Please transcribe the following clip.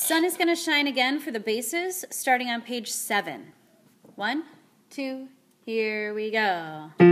Sun is going to shine again for the basses, starting on page 7. 1, 2, here we go.